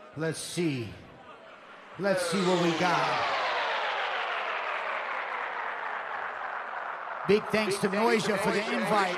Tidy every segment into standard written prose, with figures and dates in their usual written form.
Let's see. Let's see what we got. Big thanks to Noisia for the invite.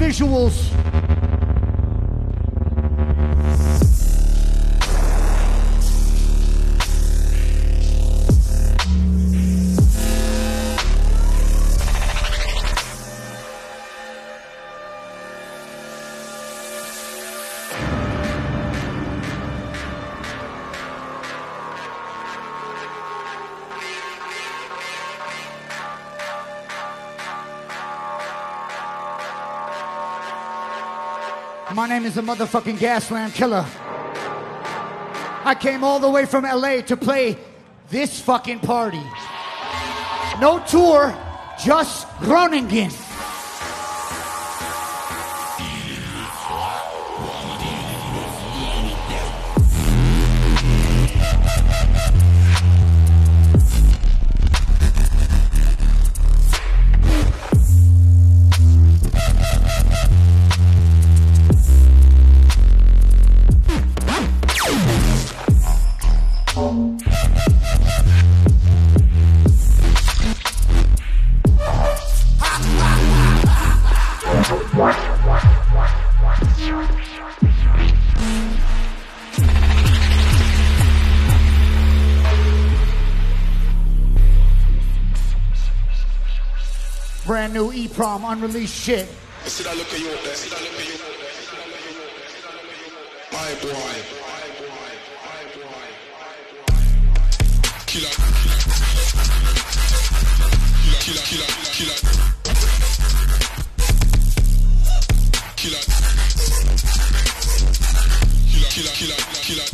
visuals. My name is the motherfucking Gaslamp Killer. I came all the way from LA to play this fucking party. No tour, just Groningen. Brand new EPROM, unreleased shit. I see that look at you up there. My boy. Killer. Killer. Killer. Killer. Killer. Killer. Killer. Killer. Killer.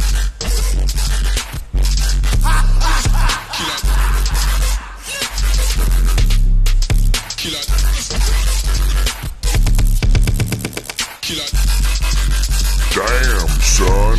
Damn, son.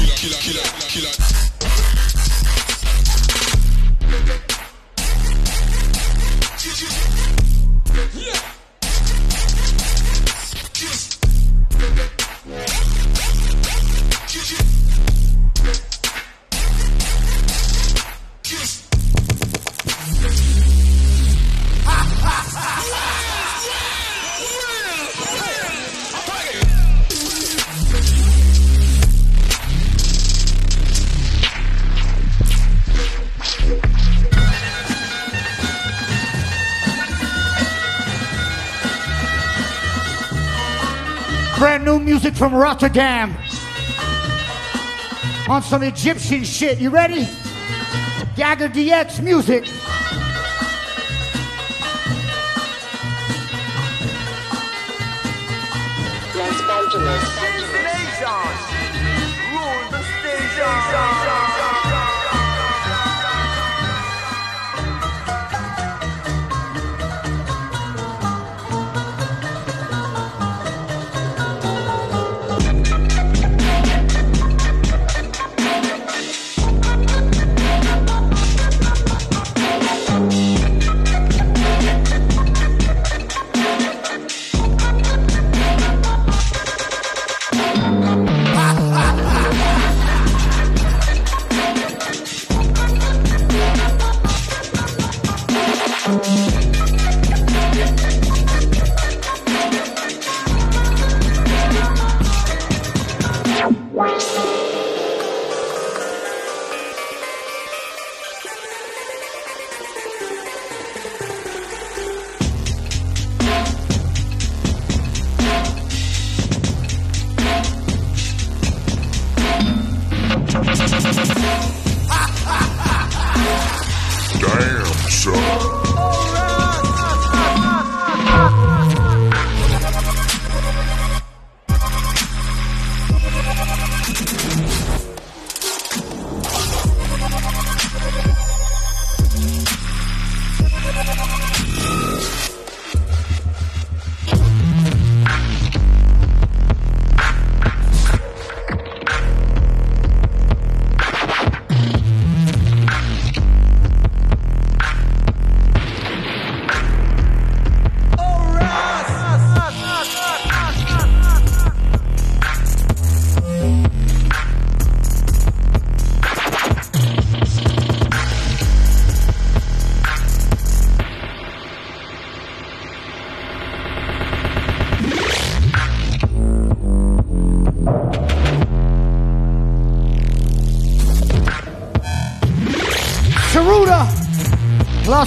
Brand new music from Rotterdam. On some Egyptian shit. You ready? Gagger DX music. Los Angeles. Rule the station. Damn, son.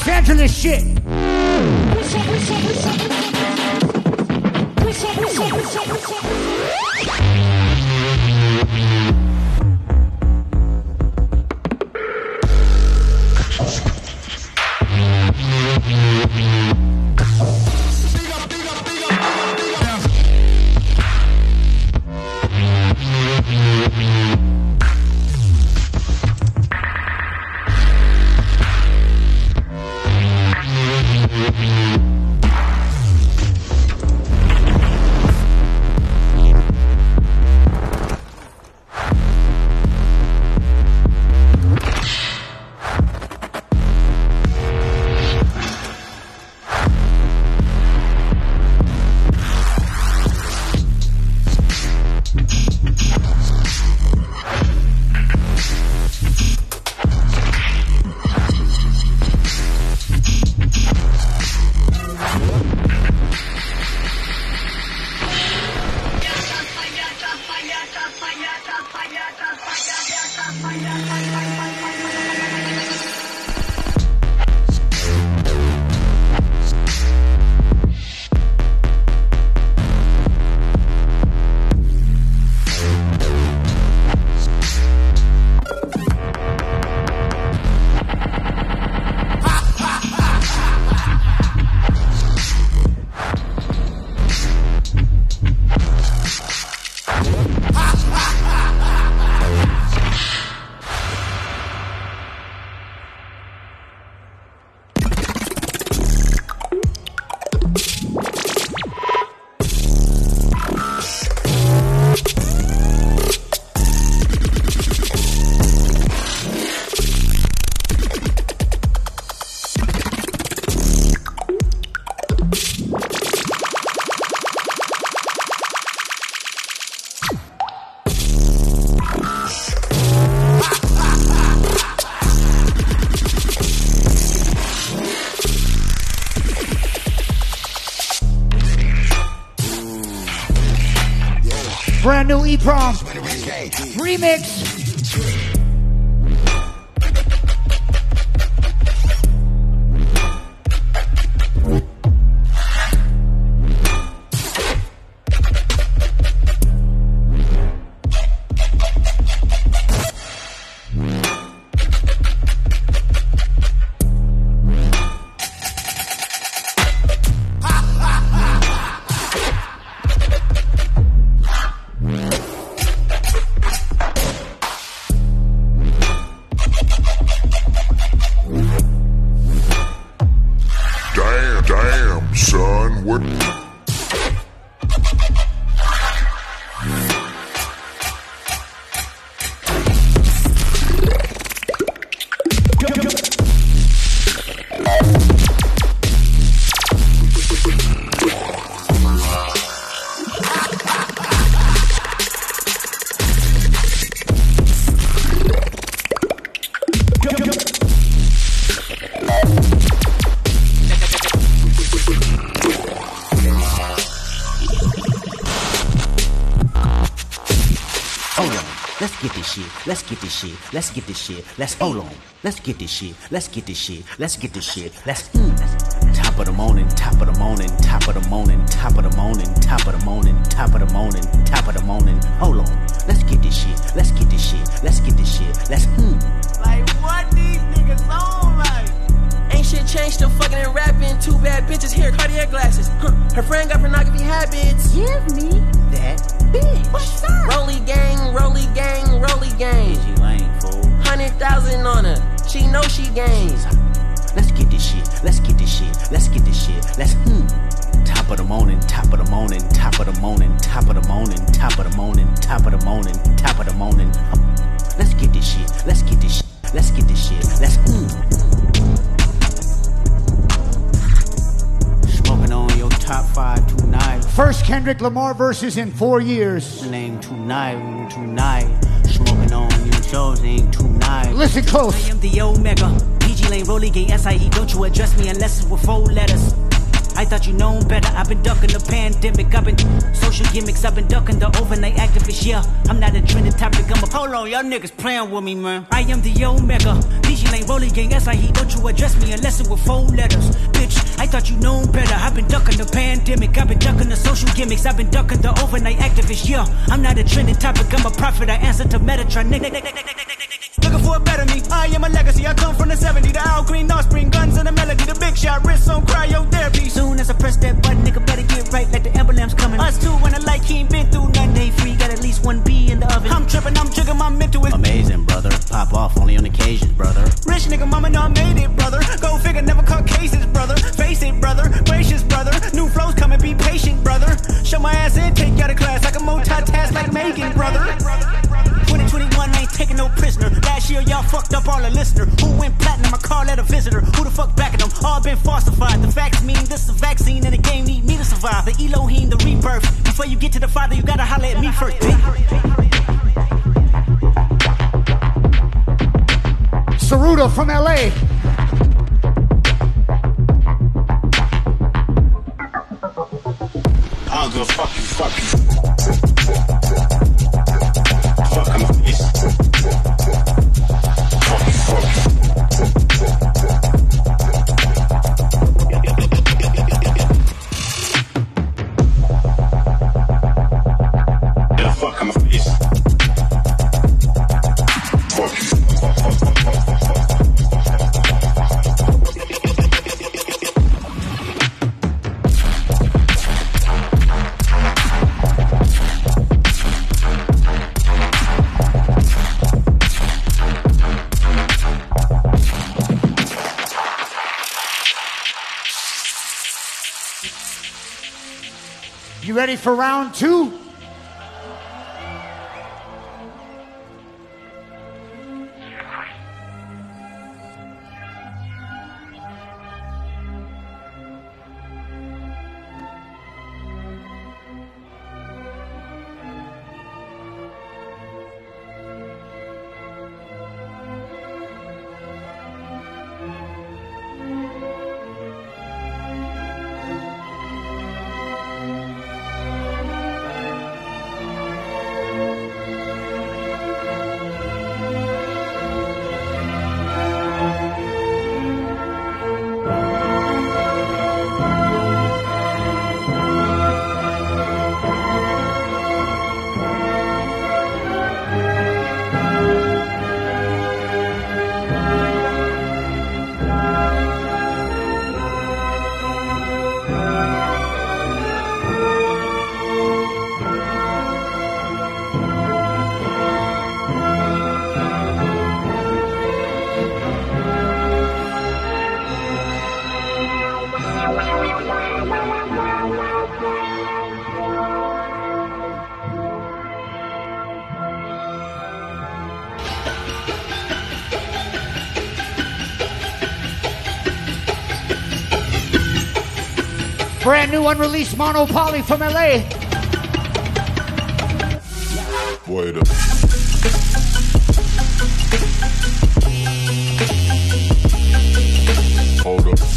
Los Angeles shit. Brand new E-Prom remix. Damn, son, what? Let's get this shit. Let's get this shit. Let's get this shit. Let's hold on. Let's get this shit. Let's get this shit. Let's get this shit. Let's top of the morning, top of the morning, top of the morning, top of the morning, top of the morning, top of the morning, top of the morning. Hold on. Let's get this shit. Let's get this shit. Let's get this shit. Let's Like what these niggas on like? Ain't shit changed, still fucking and rapping. Two bad bitches here, Cartier glasses. Her friend got pornography habits. give me that bitch. What's up? Rolly gang, rolly gang, rolly gang. She lame, fool. 100,000 on her. She know she gains. Let's get this shit. Let's get this shit. Let's get this shit. Let's top of the morning, top of the morning, top of the morning, top of the morning, top of the morning, top of the morning, top of the morning. Let's get this shit. Let's get this shit. Let's get this shit. Let's Smoking on your top 5 tonight. First Kendrick Lamar verses in 4 years. Name tonight. Smoking on your shows ain't tonight. Listen close. I am the Omega. PG Lane, Rolly Gang, SIE. Don't you address me unless it's with 4 letters. I thought you known better. I've been ducking the pandemic. I've been social gimmicks. I've been ducking the overnight activists. Yeah, I'm not a trending topic. I'm a hold on, y'all niggas playing with me, man. I am the Omega. DJ Lane Rolling Gang. S.I.E. Don't you address me unless it with 4 letters. Bitch, I thought you known better. I've been ducking the pandemic. I've been ducking the social gimmicks. I've been ducking the overnight activists. Yeah, I'm not a trending topic. I'm a prophet. I answer to Metatron. Looking for a better me. I am a legacy. I come from the 70s. The Al Green, Offspring, guns and the melody. The big shot, wrists on cryotherapy. Soon as I press that button, nigga better get right like the emblem's coming. Us two when the light he ain't been through nothing. Day free, got at least 1 B in the oven. I'm tripping, I'm jigging, my mental is amazing, brother. Pop off only on occasions, brother. Rich nigga, mama know I made it, brother. Go figure, never caught cases, brother. Face it, brother. Gracious, brother. New flows coming, be patient, brother. Show my ass in, take you out of class. I can multitask like Megan, brother. 2021 ain't taking no prisoner. Last year y'all fucked up all the listener. Who went platinum? I call that a visitor. Who the fuck backing them? All been falsified. The facts mean this is a vaccine and the game need me to survive. The Elohim, the rebirth. Before you get to the Father, you gotta holler at me first, bitch. Saruda from LA. I'll go fuck you. Fuck him up, yes. Fuck you. Yeah, fuck him up, yes. Fuck you. You ready for round 2? Brand new unreleased Monopoly from LA. Wait up. Hold up.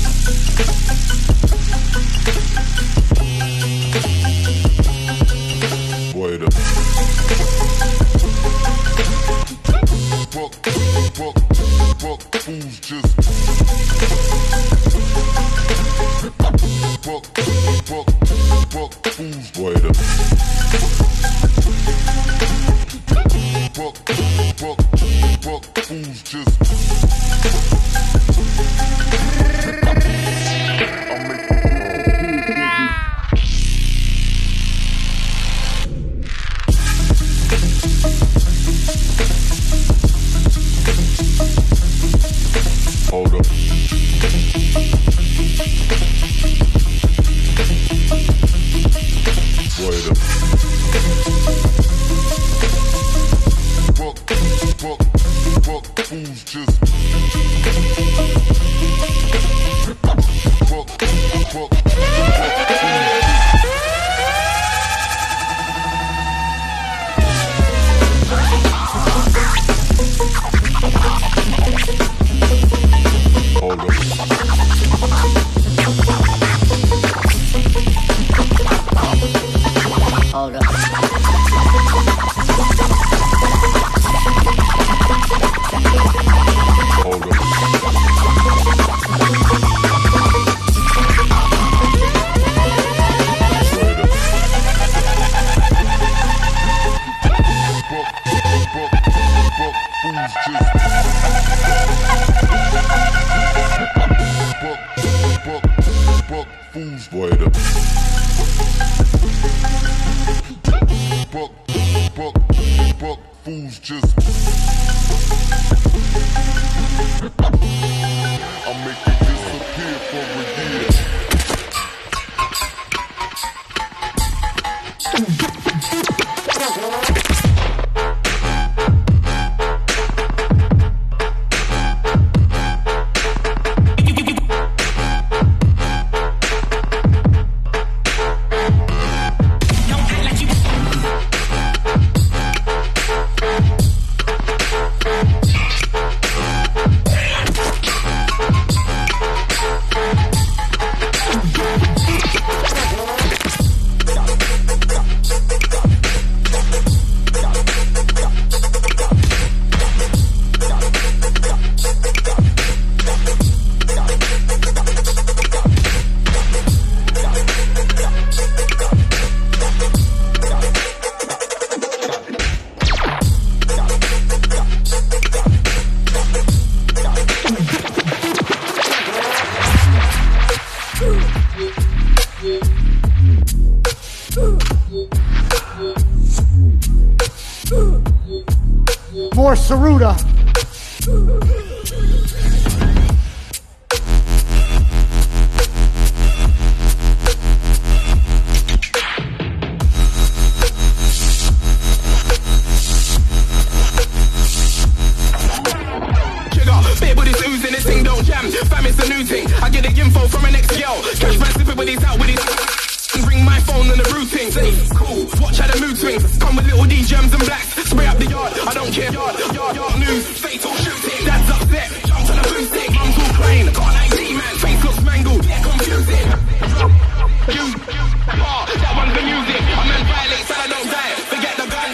Wait up. Fuck, fools just. Fuck, fools. Wait up. Fuck, fools just. Hold up. Wait up. fools just. I'll make it disappear for a year. More Saruda. Bit with this ooze and this thing don't jam. Fam, it's the new thing. I get the info from an ex-girl. Cash man slipping with his out with his. Ring my phone on the routing. Say, cool. Watch how the mood swings. Come with little D gems and blacks. Spray up the yard. I don't care. Yard news. Fatal shooting. Dad's upset. Jump to the boom stick. Mum's all crying. Got an ID man. Face looks mangled. Yeah, confusing. You. That one's the music. A man violates and I don't die. Forget the guns.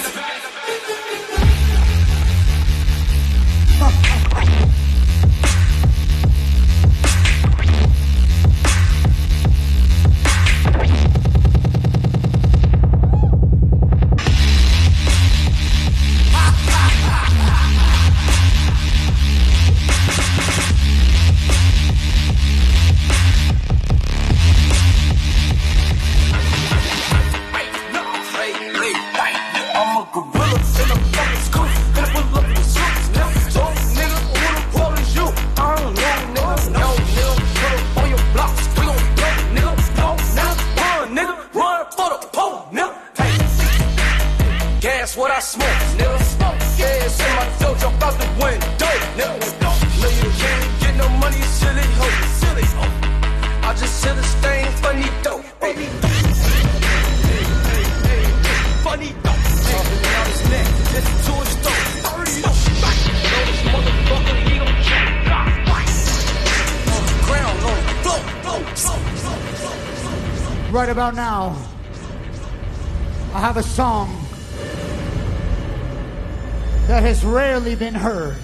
What I smoke, nigga. Gas in my dough, jump out the window, nigga. No, you can't get no money, silly hoe. I just sell this thing, funny dope. Funny dope. Out his neck, listen to his throat. Know this motherfucker, he gon' jump. On the ground, on the floor. Right about now, I have a song that has rarely been heard.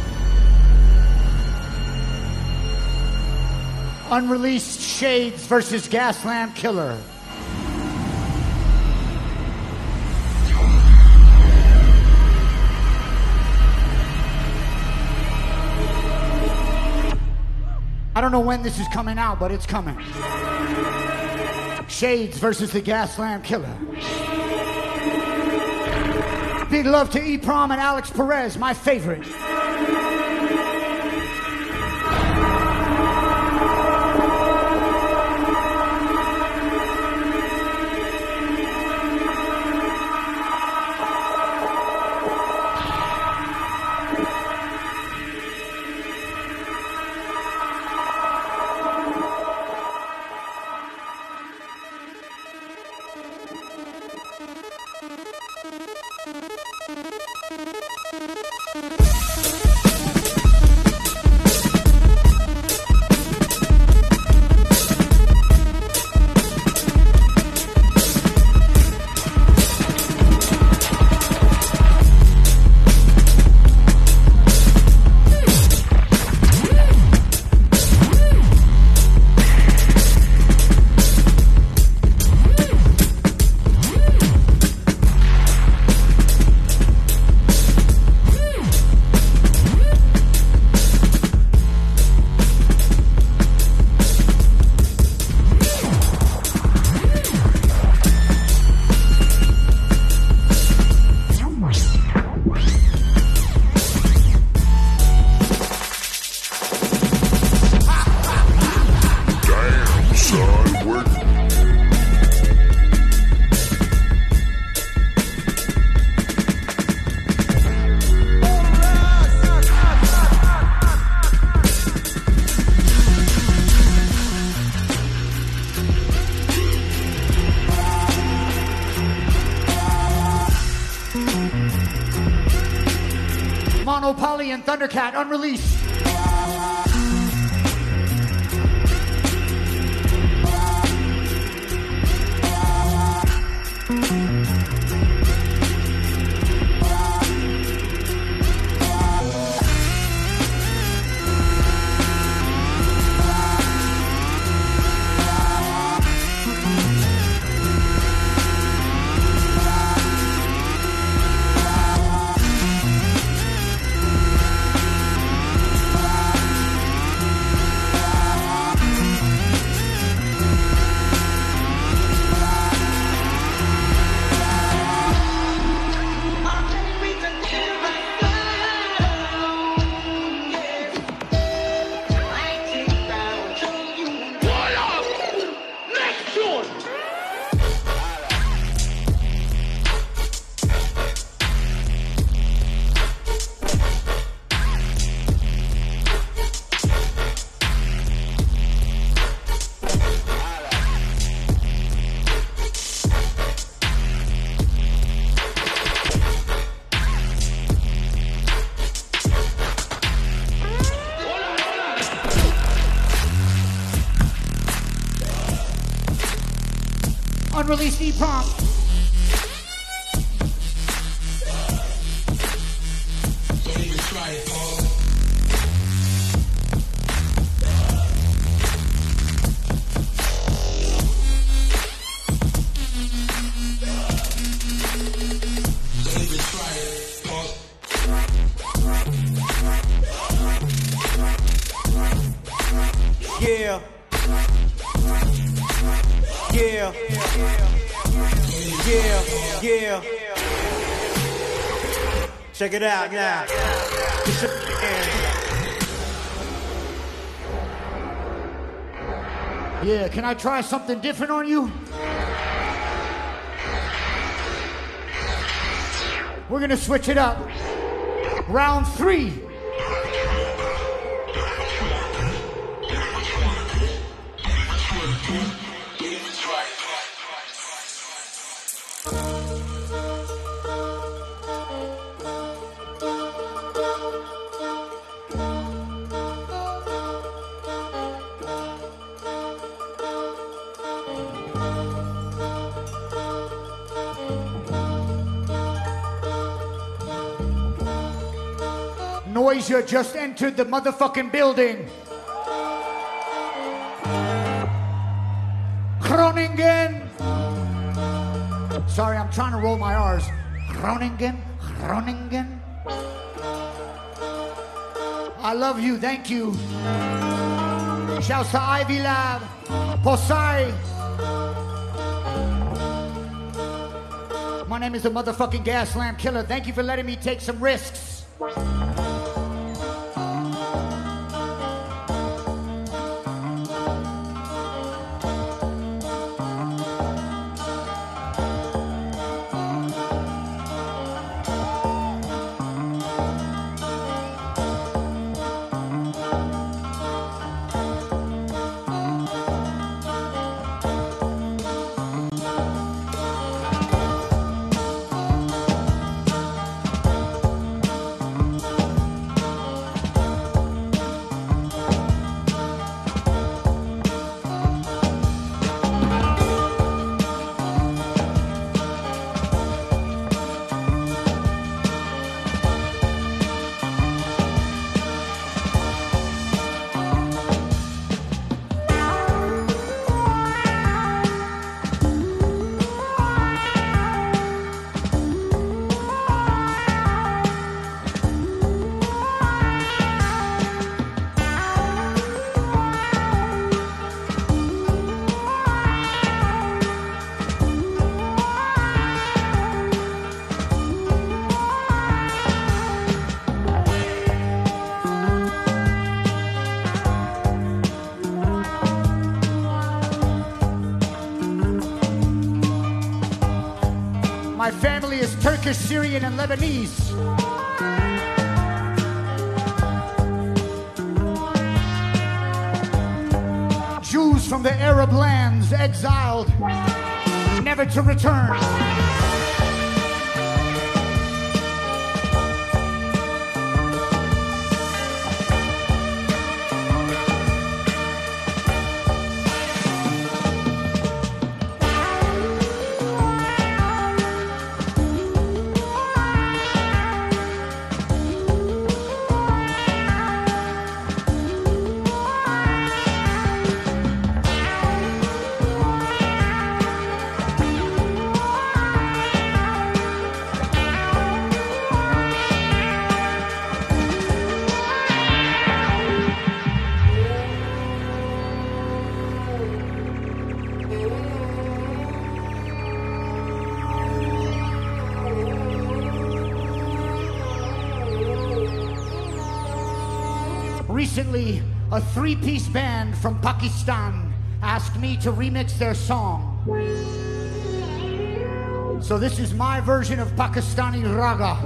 Unreleased Shades versus Gaslamp Killer. I don't know when this is coming out, but it's coming. Shades versus the Gaslamp Killer. Big love to E-Prom and Alex Perez, my favorite. Monopoly and Thundercat, unreleased. Unreleased EPROM. Yeah. Yeah. Yeah. Yeah. Check it out now. Yeah, can I try something different on you? We're gonna switch it up. Round 3. Noisia just entered the motherfucking building. Groningen. Sorry, I'm trying to roll my R's. Groningen, Groningen. I love you, thank you. Shouts to Ivy Lab, Posai. My name is the motherfucking Gas Lamp Killer. Thank you for letting me take some risks. My family is Turkish, Syrian, and Lebanese. Jews from the Arab lands, exiled, never to return. Recently, a three-piece band from Pakistan asked me to remix their song. So this is my version of Pakistani Raga.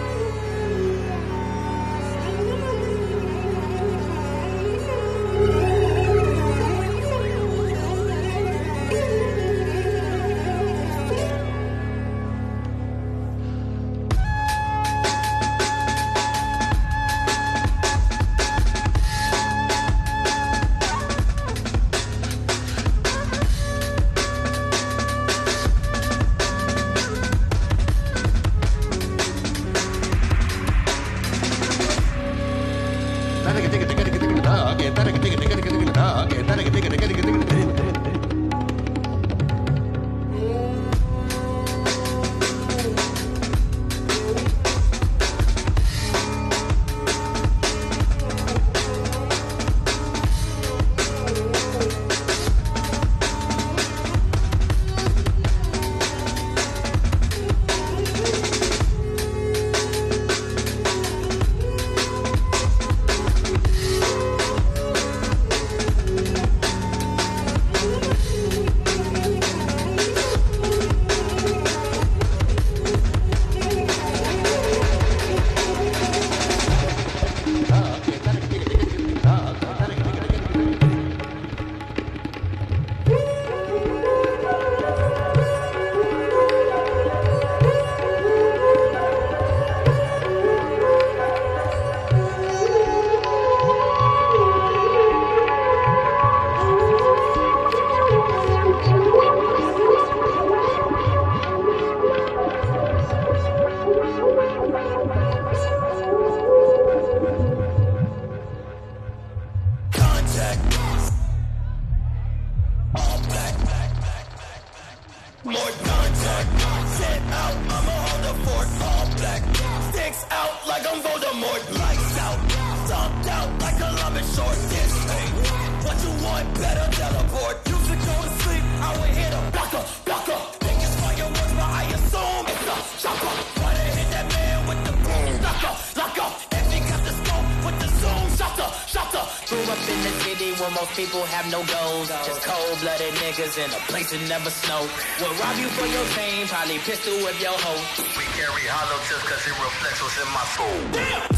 In a place that never snow. Will rob you for your fame, probably pistol whip your hoe. We carry hollow tips cause it reflects what's in my soul. Damn!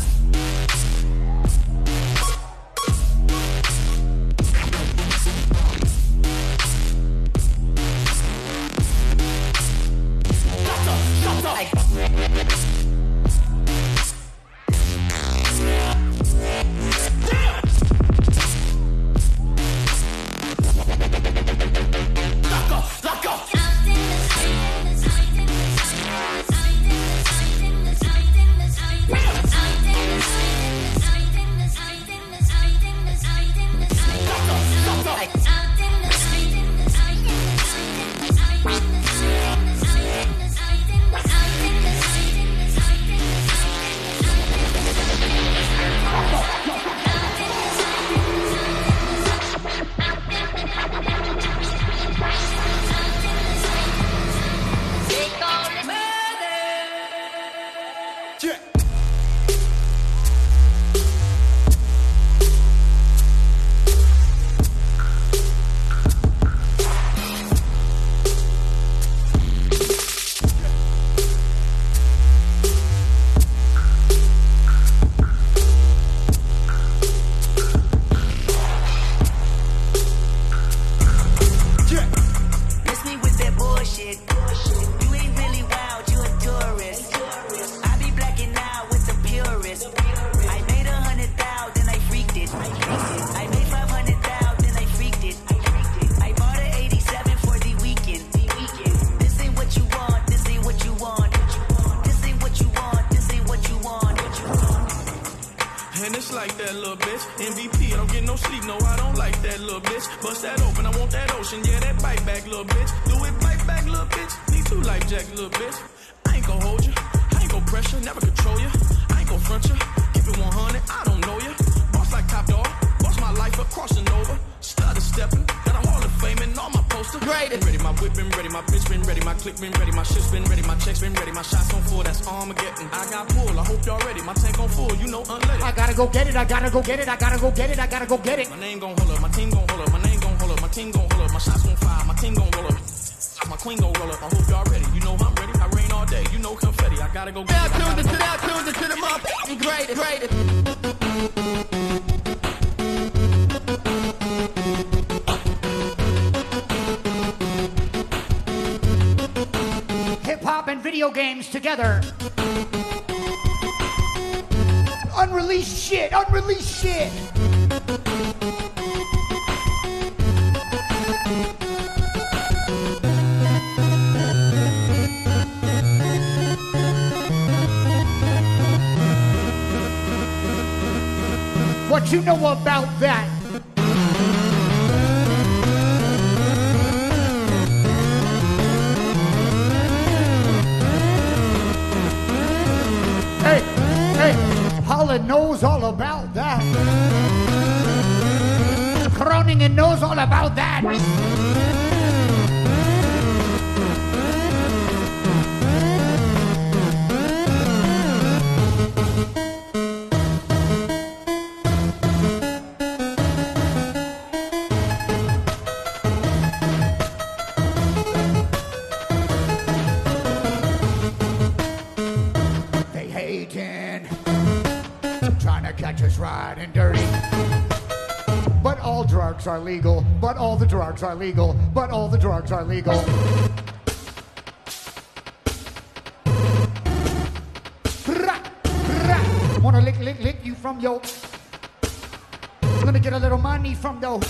Ready, my whip and ready my bitch been ready, my click been ready, my shit's been ready, my checks been ready, my shots on full, that's Armageddon. I got pull, I hope y'all ready, my tank on full, you know unleaded. I gotta go get it, I gotta go get it, I gotta go get it, I gotta go get it. My name gon' hold up, my team gon' hold up, my name gon' hold up, my team gon' hold up, my shots gon' fire, my team gon' roll up. My queen gon' roll up, I hope y'all ready, you know I'm ready, I rain all day, you know confetti, I gotta go get it. Now tune it to the motherfucking greatest. Hip-hop and video games together. Unreleased shit, unreleased shit. What you know about that? Hey, Holla knows all about that. Groningen knows all about that. And dirty. But all drugs are legal. But all the drugs are legal. But all the drugs are legal. Wanna lick you from your. Let me get a little money from those.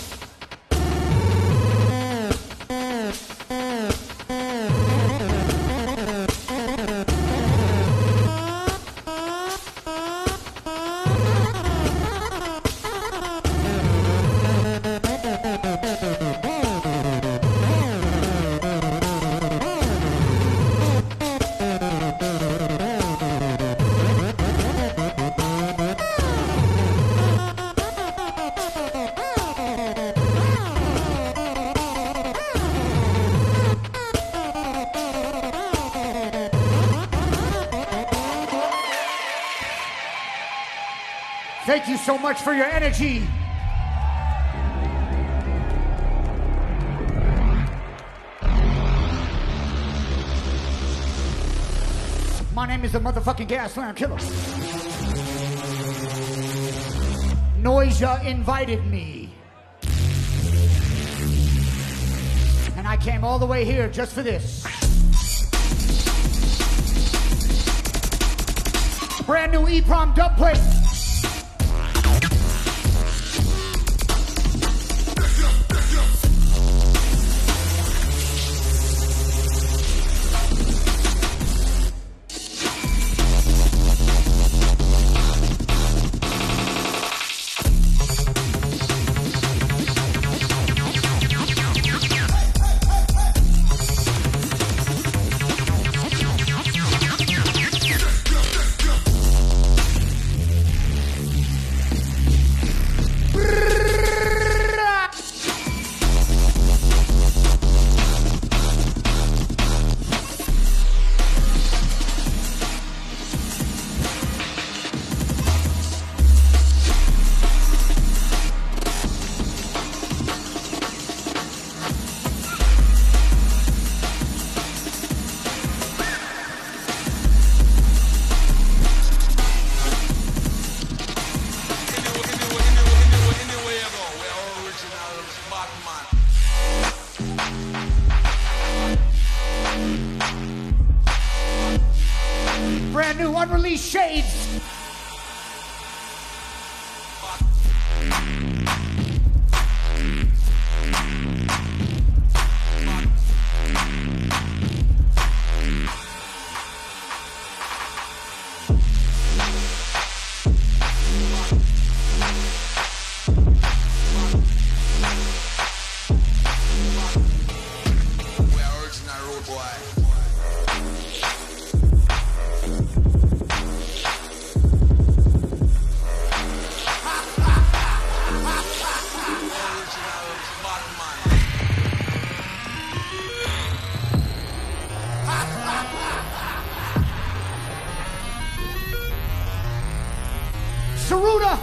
Thank you so much for your energy. My name is the motherfucking Gaslamp Killer. Noisia invited me. And I came all the way here just for this. Brand new EPROM dub plate. Brand new unreleased Shades. Sharuda.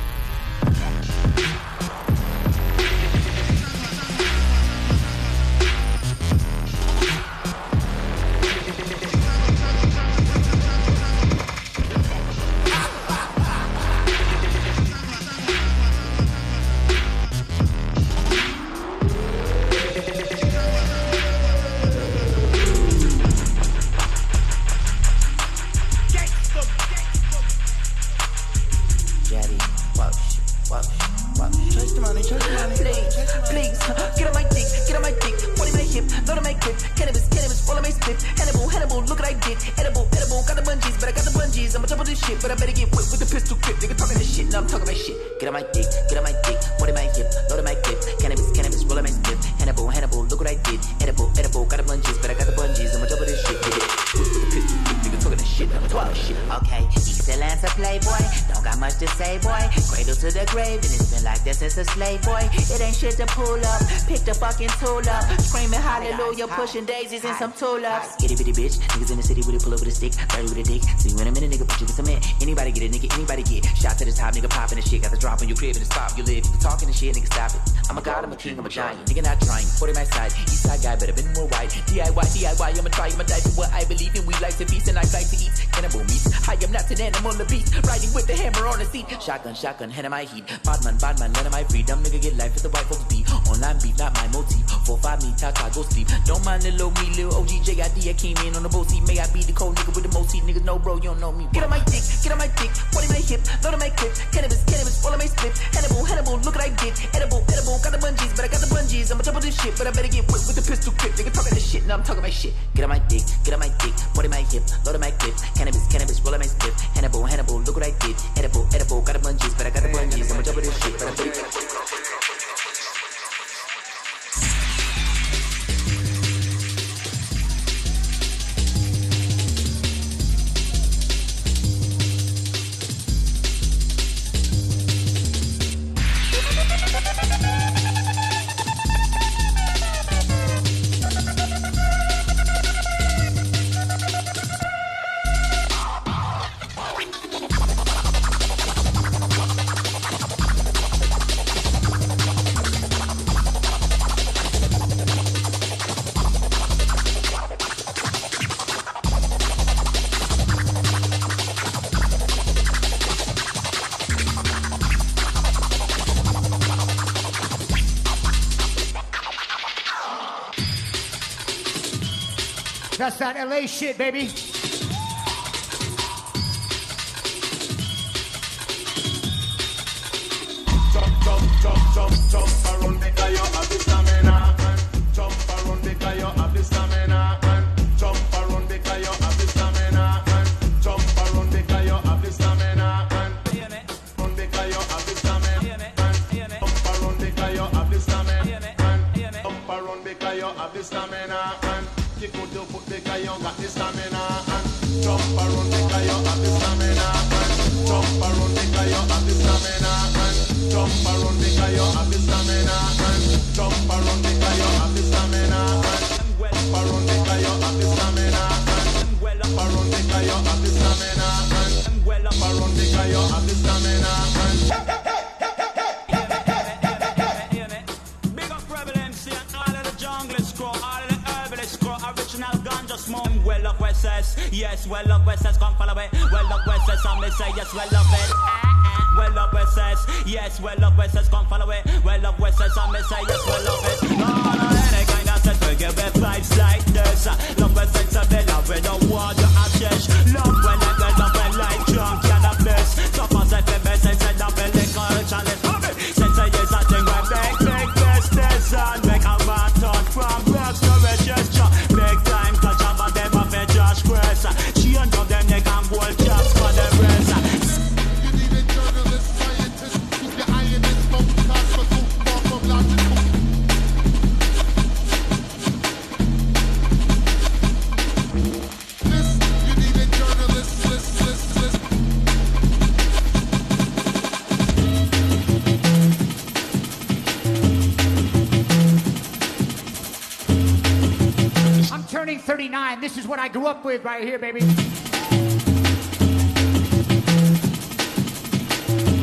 Pushing daisies and some tulips. Itty bitty bitch, niggas in the city with it, pull over the stick, 30 with a dick. See you in a minute, nigga, put you with some man. Anybody get a nigga, anybody get shot to the top, nigga popping the shit. Got the drop on your crib in the spot where you live. You talking the shit, nigga, stop it. I'm a god, I'm a king, I'm a giant. Nigga not trying, 40 my side, east side guy, better been more wide. DIY, I'ma try, I'ma die for what I believe in. We like to feast and I like to eat cannibal meat. I am not an animal, the beast, riding with the hammer on the seat. Shotgun, hand of my heat. Badman, let of my freedom, nigga get life with the white folks beat. Online beef, not my motif. 4-5 me, Tata, go sleep. Don't mind little me, little OG JID, I came in on the boat seat. May I be the cold nigga with the most seat, niggas no bro, you don't know me. Get on my dick, 40 my hip, load on my clip. Cannabis, all on my split. Hannibal, look what I did. Edible, got the bungees, but I got the bungees. I'ma trouble this shit, but I better get whipped with the pistol grip. Nigga talking this shit, now I'm talking my shit. Get on my dick, 40 my hip, load on my clip. Cannabis, roll on my split. Hannibal, look what I did. Edible, got the bungees, but I got the bungees. I'ma trouble this shit, but I better get That's that LA shit, baby. Jump around because you have the stamina. Jump around because you have the stamina. Jump around because you have the stamina. Jump around because you have the stamina. Run because you have the stamina. Jump around because you have the stamina. Jump around because you have the stamina. Kick out your foot because you got the stamina. Jump around because you have the stamina. Jump around because you have the stamina. Jump around because you have the stamina. Jump around because you have the stamina. Jump around because you have the stamina. Jump around because you have the stamina. Jump around because you have the stamina. Big up Rebel MC and all of the jungle scroll, all of the herbalist scroll, original ganja smoke. Well up Wesses, yes, well up Wesses, come follow it. Well up Wesses, and they say yes, well up it. Well up Wesses, yes, well up Wesses, come follow it. Well up Wesses, and they say yes, well up it. No, any kind of set to give it vibes like this. Love when sex a bit love, we don't want to ashes. Love when I get up and like drunk and a bliss. So fast I feel best, I said up and lick on challenge. Since I use that thing, I make business and make a marathon from birth to register. Big time, touch up on them up and Josh Chris. She and them, they can hold jobs for the rest. You need a journalist, scientist, keep your eye in this smoke, cause for too far from logical. You need a journalist, list. I'm turning 39. This is what I grew up with right here, baby.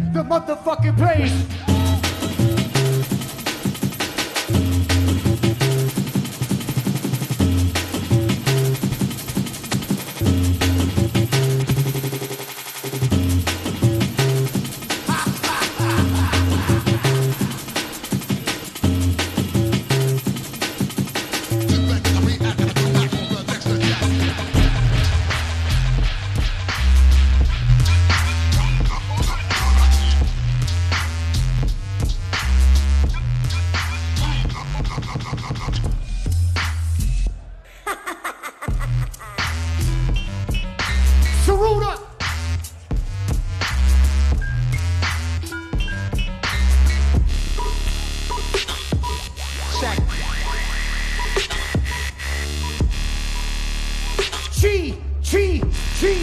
the motherfucking place. Saruda! Check. Chi.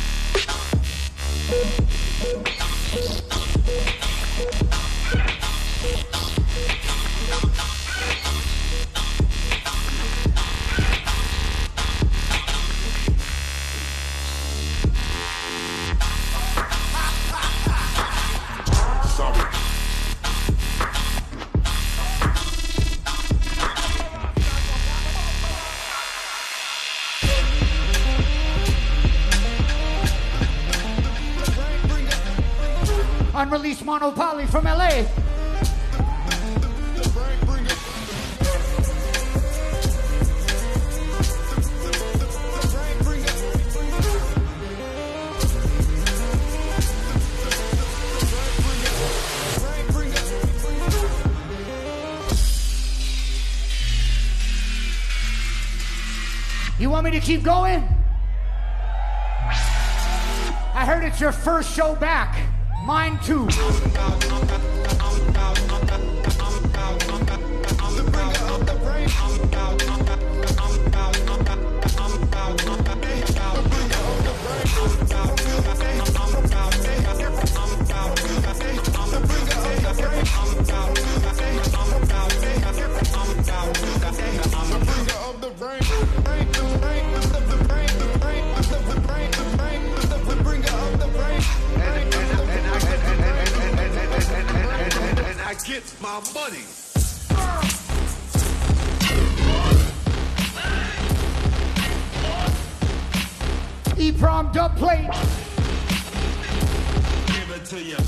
Unreleased Monopoly from LA. You want me to keep going? I heard it's your first show back. Mine too. I get my money. E-prom dub plate. Give it to you.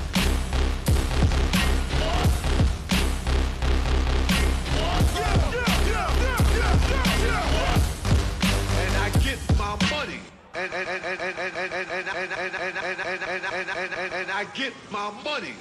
And I get my money. And I get my money.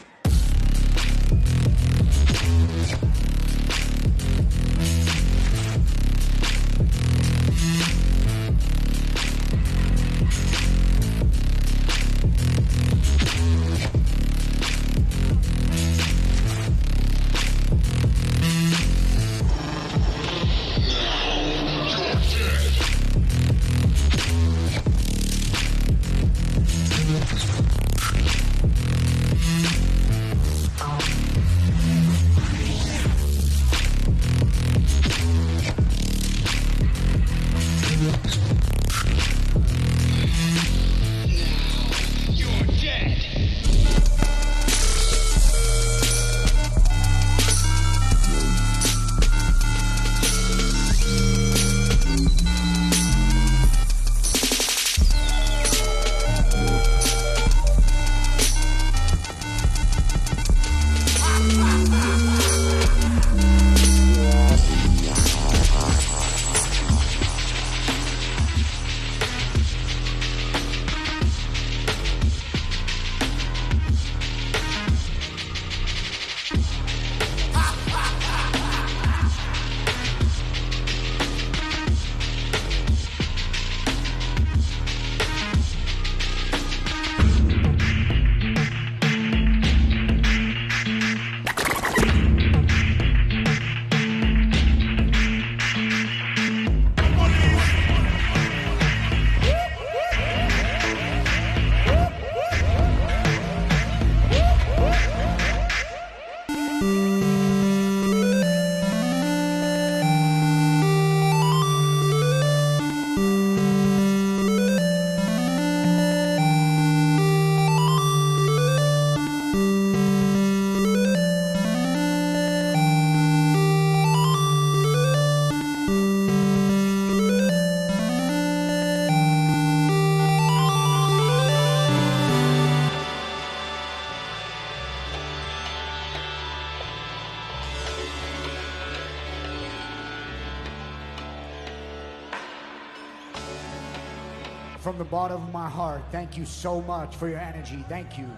from the bottom of my heart, thank you so much for your energy. Thank you.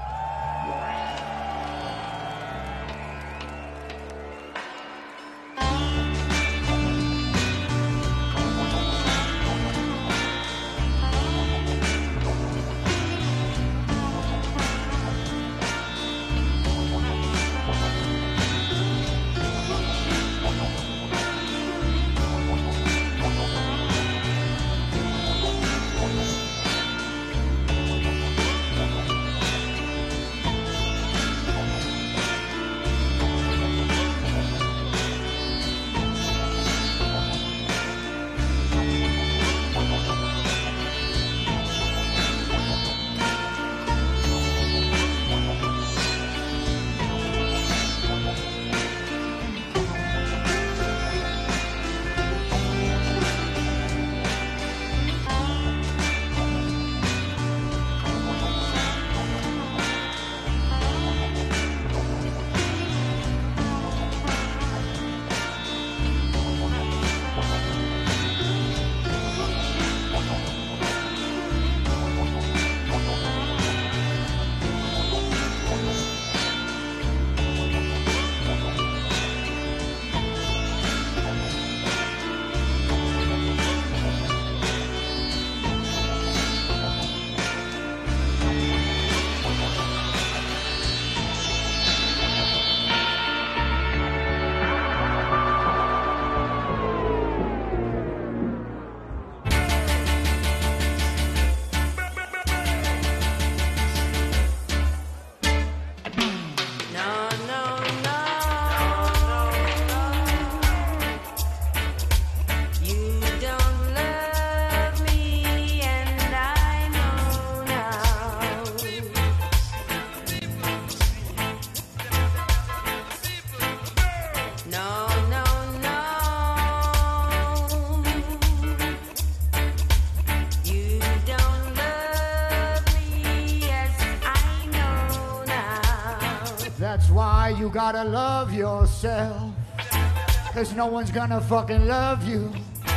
That's why you gotta love yourself, 'cause no one's gonna fucking love you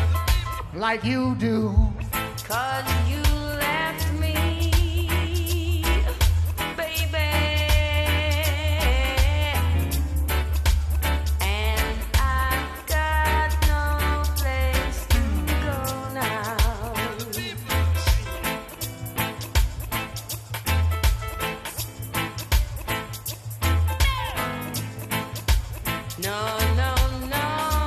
like you do. 'Cause you left me, baby, and I've got no place to go now. No, no, no.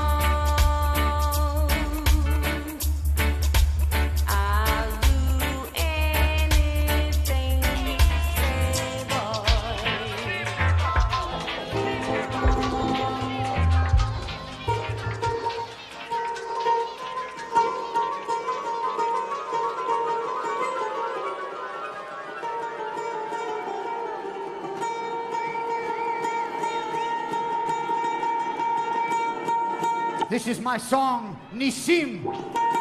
I'll do anything you say, boy. This is my song, Nisim.